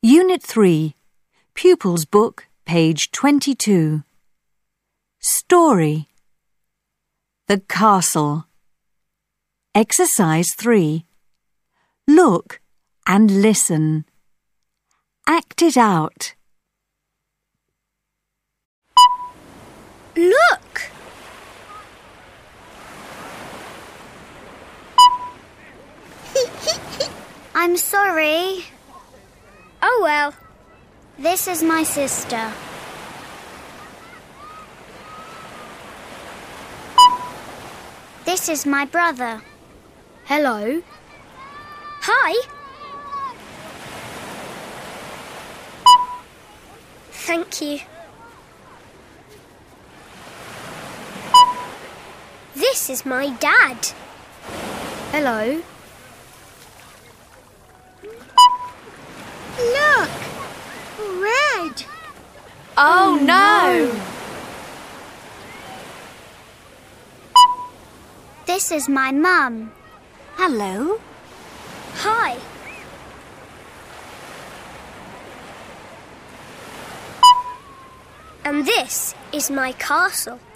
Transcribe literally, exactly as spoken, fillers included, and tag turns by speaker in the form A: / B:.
A: Unit three, Pupils Book, page twenty-two. Story. The Castle. Exercise three. Look and listen. Act it out.
B: Look! I'm sorry.
C: Oh well.
B: This is my sister. This is my brother.
C: Hello. Hi. Thank you. This is my dad. Hello.
B: Look! Red!
C: Oh, no!
B: This is my mum.
A: Hello.
C: Hi. And this is my castle.